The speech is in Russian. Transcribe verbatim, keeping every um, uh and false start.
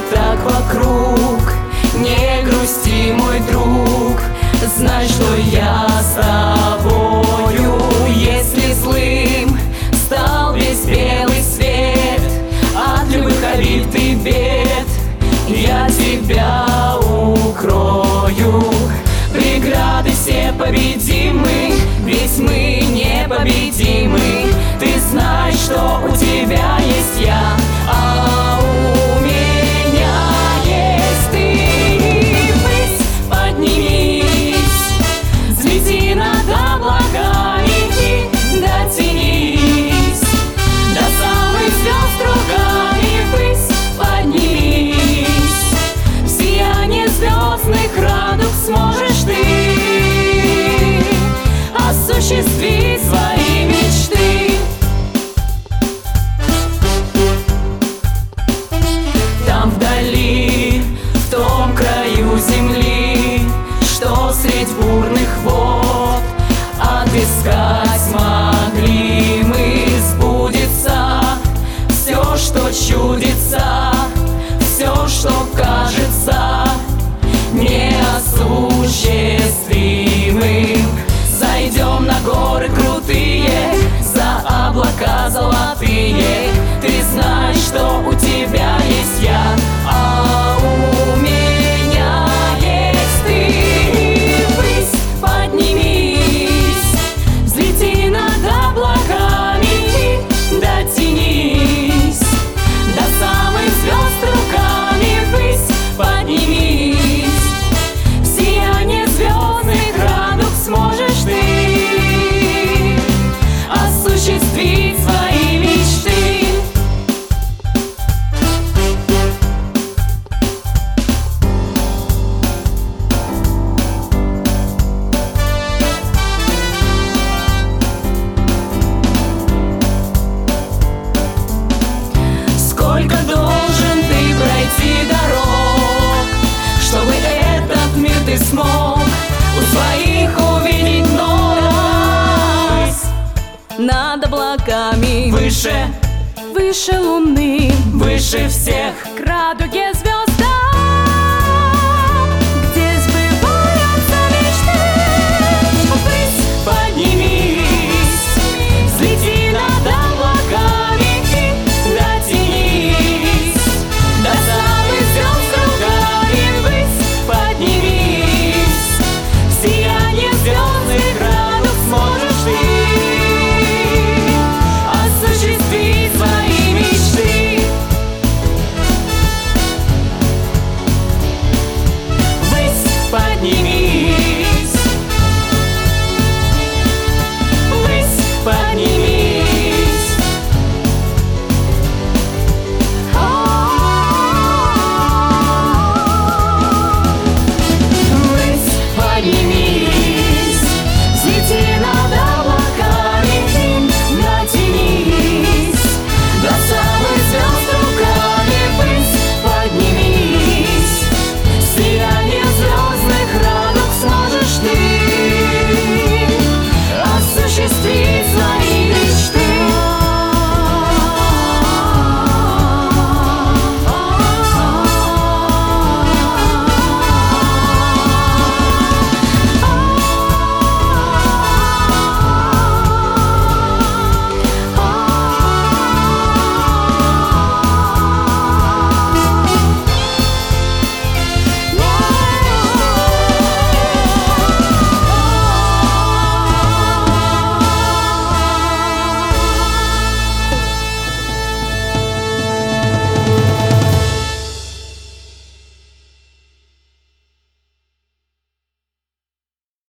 так вокруг. Не грусти, мой друг, знай, что я с тобою. Если злым стал весь белый свет от любых обид и бед, я тебя укрою. Преграды все победимы, ведь мы непобедимы. Ты знаешь, что у тебя есть я, а у меня есть ты. Ввысь поднимись, взлети над облаками и дотянись до самых звезд руками. Ввысь поднимись, в сияние звездных радуг сможешь ты осуществить свои мечты. Там вдали, в том краю земли, что средь бурных вод отыскать смогли мы, сбудется все, что чудится, все, что кажется неосуществимым. Зайдем на горы крутые, за облака золотые. Ты знаешь, что у тебя есть я, а у меня есть ты. Ввысь поднимись, взлети над облаками и дотянись до самых звезд руками. Ввысь поднимись, в сияние звездных радуг сможешь ты осуществить свои мечты. Сколько должен ты пройти дорог, чтобы этот мир ты смог у своих увидеть ног? Над облаками, Выше, выше луны, выше всех, к радуге звезд